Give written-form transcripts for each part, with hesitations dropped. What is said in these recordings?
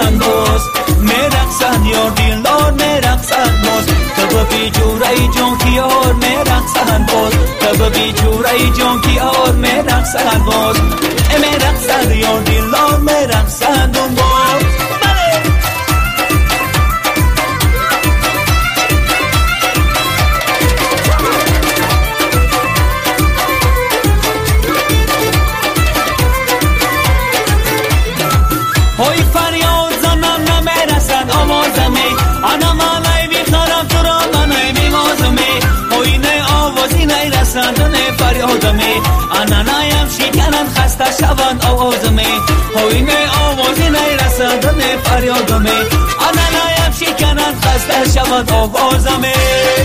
میرقصن باز میرقصن یار دیلدار میرقصن باز تب بیجوره جان کی یار میرقصن باز تب بیجوره جان کی یار میرقصن باز میرقصن یار دیلدار میرقصن باز های فریاد زنم نمیرسد آوازمی انا مالای بیخرم تو را منای میمازمی های نه آوازی نیرسد و نه فریادمی انا نایم شکنن خسته شوند آوازمی های نه آوازی نیرسد و نه فریادمی انا نایم شکنن خسته شوند آوازمی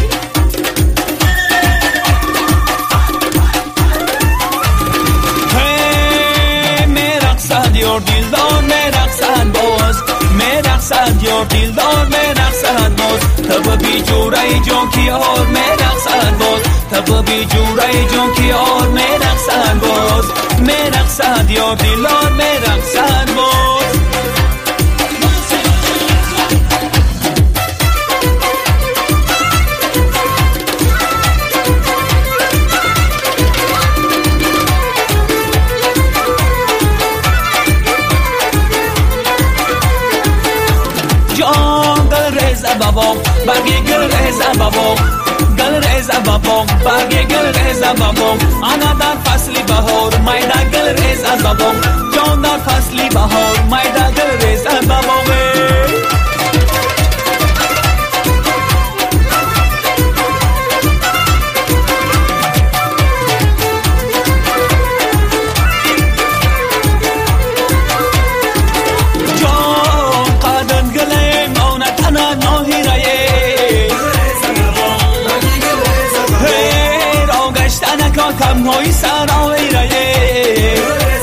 یار دیلدار میرقصن باز میرقصن یار دیلدار میرقصن باز تب بیجوره جان کی یار میرقصن باز تب بیجوره جان کی یار میرقصن باز میرقصن یار دیلدار میرقصن باز برگی گل ریزه بابا گل ریزه بابا برگی گل ریزه بابا انا در فصلی بهار میده گل ریزه بابا جان در فصلی بهار میده گل ریزه بابا کم های سر آویره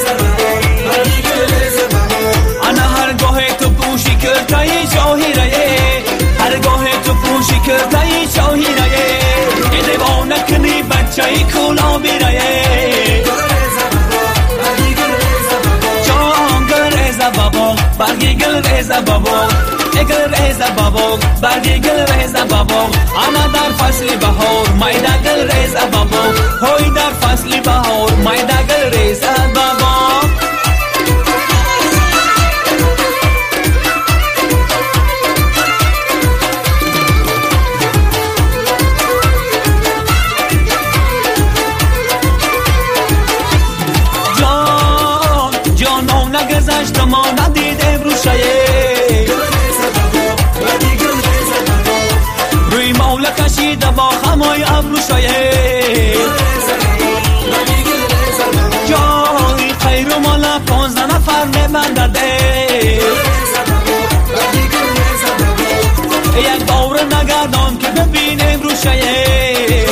انا هرگاه تو پوشی کرتای جاهیره هرگاه تو پوشی کرتای جاهیره دیوانه کنی بچه کولا بیره جان گل ریزه بابا برگی گل ریزه بابا گل ریزه بابا برگی گل ریزه بابا انا در فصلی بهار میده گل ریزه بابا های در فصلی بهار میده گل ریزه بابا جان جانم نگذشت ما ندیدم روشه روی مولا کشیده با خمای ابرو شایه جای خیر و مالا 15 نفر نبندده یک دور نگردان که ببینیم رو شایه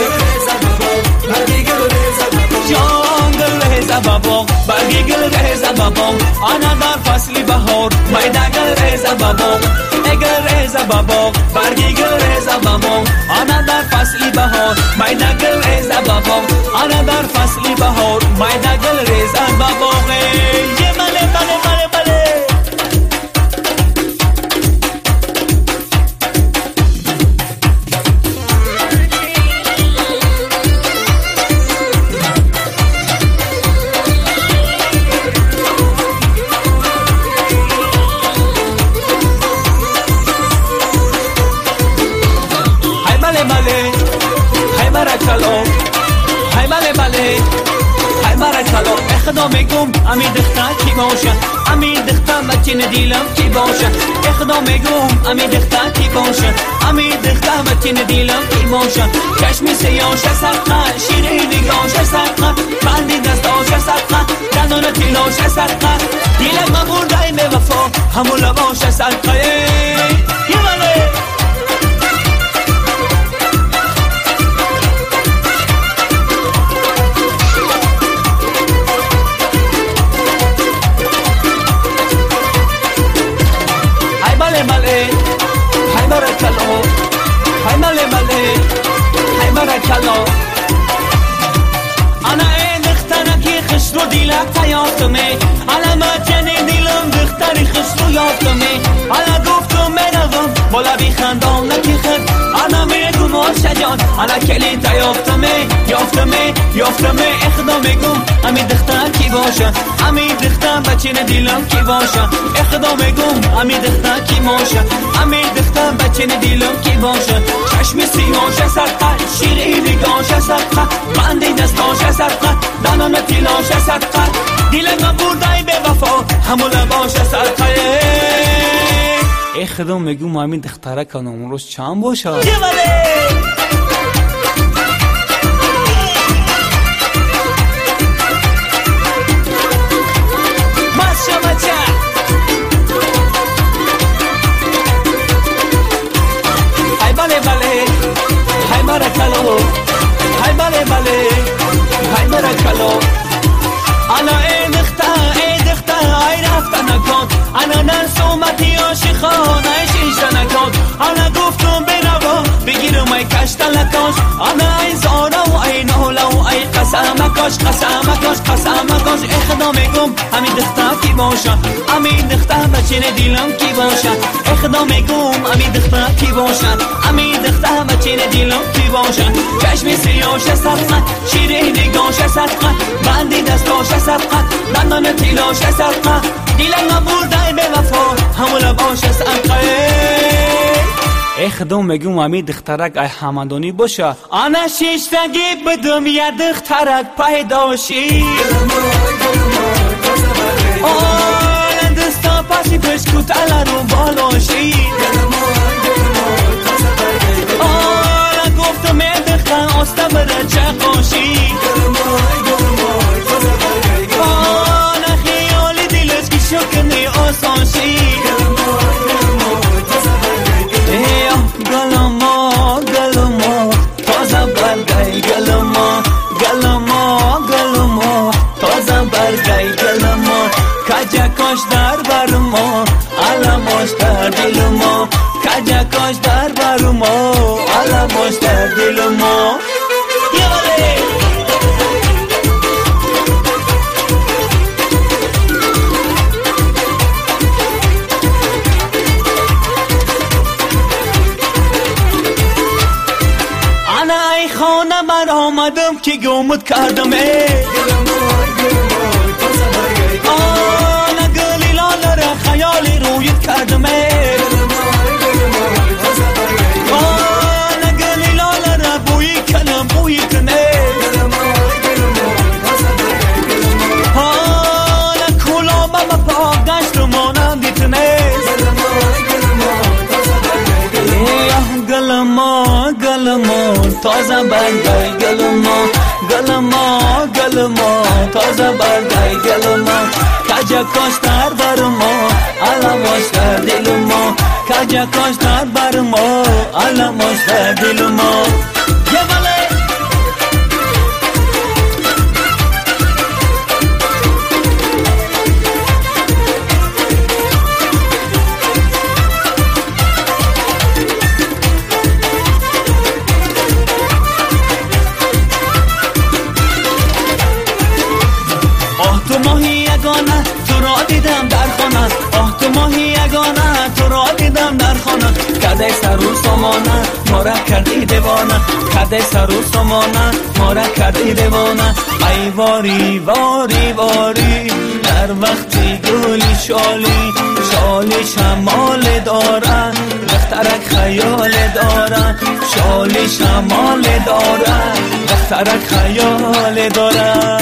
جان گل ریزه بابا برگی گل ریزه بابا انا در فصلی بهار میده گل ریزه بابا گل ریزه بابا برگی گل ریزه بابا انا در فصلی بهار میده گل ریزه بابا انا در فصلی بهار میده گل ریزه بابا یه بله بله بله بله خدا میگم امی دختر کی باشه امی دختر متین دیلم کی باشه خدا میگم امی دختر کی باشه امی دختر متین دیلم کی باشه چشمی سیاش سرقه شیره نگاش سرقه بندی دستاش سرقه دندان تیلاش سرقه دیلم مبور دایم وفا همون لباش سرقه یه بله انا این دختره که خشت رو دیلک تا یافتمه علامت جنی دیلم دختری خشت رو یافتمه بالا بی خندام نکی خند انا میگم آشه جان انا کلی تا یافتمه اخدا میگم امی دختر کی باشه امی دختر بچه دیلم کی باشه اخدا میگم امی دختر کی باشه امی دختر بچه دیلم کی باشه چشم سیاشه صدقه شیرینی گاشه صدقه بندی دستاشه صدقه دانان تیلاشه صدقه دیلم بردای به وفا همون باشه صدقه اخدا میگم امی دختره کنم روز چند باشه انا ای دختر ای رفتن نکن انا نرسومتی عاشقان ای شیشتن نکن انا گفتم بروم بگیرم ای کشتن لکاش انا ای زارا و ای نولا و ای قسمکاش اخدا میگم امی دختر کی باشه امی دختر بچه دیلم کی باشه اخدا میگم امی دختر کی باشه امی دختر بچه دیلم کی باشه چشم سیاشه صدقه شیرینی گاشه صدقه بندی دستاشه صدقه دندان تیلاشه صدقه دیلم بردای به وفا همون باشه صدقه اخدا میگم امی دخترک ای همدانی باشه انا شیشتگی بدم یه دخترک پیداشی آن دستا پسی پشکوت علا رو بالاشی آن گفتم ای دختر آسته بره چه قاشی آن خیالی دلش که شکنی آسانشی گلما تازه برگای گلما تازه برگای گلما کجا کاش در برما علماش در دل ما کجا کاش در برما علماش در دل ما آمدم که گمت کردم آن گلی لاله خیالی رویت کردم آن گلی لاله بویی کنه آن کلا بابا پاک گشت رو مانم دیتنه گلما تازه برگای گلما تازه برگای گلما کجا کاش در برما علماش در دل ما کجا کاش در برما علماش در دل ما تو ماهی یگانه تو را دیدم در خانه تو ماهی یگانه تو را دیدم در خانه کده سر و سامانه ما را کردی دیوانه کده سر و سامانه ما را کردی دیوانه ای واری در وقتی گلی شالی شمال داره دخترک خیال داره شالی شمال داره دخترک خیال داره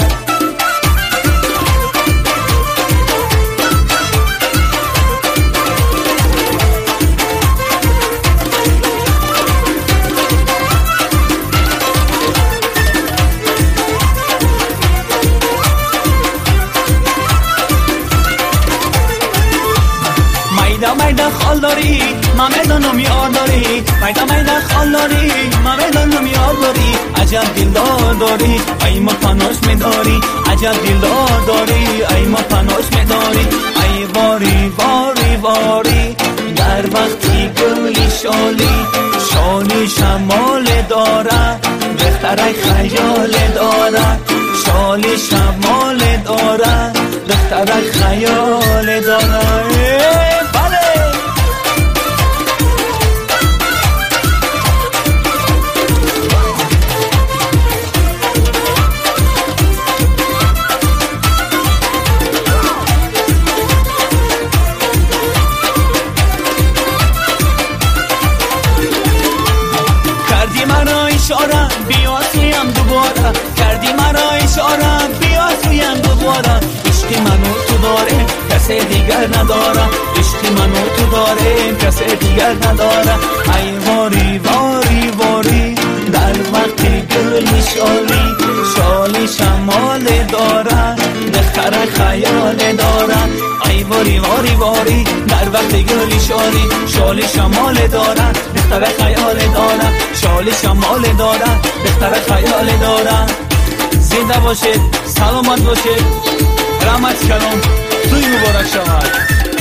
میدا خال داری من میدانم یار داری میدا خال داری من میدانم یار داری عجب دلدار داری ای ما پناش میداری عجب دلدار داری ای ما پناش میداری ای واری در وقتی گلی شالی شمال داره دخترک خیال داره شالی شمال داره دخترک خیال داره نداره، عشق منو تو داره کسی دیگر نداره، عشق منو تو داره کسی دیگر نداره. ای واری واری واری در وقت گل شالی، شالی شمال داره دختر خیال داره. ای واری واری واری در وقت گل شالی، شالی شمال داره دختر خیال داره، شالی شمال داره دختر خیال داره. زنده باشید، سلامت باشید، رحمت کردم، توی مبارک شود.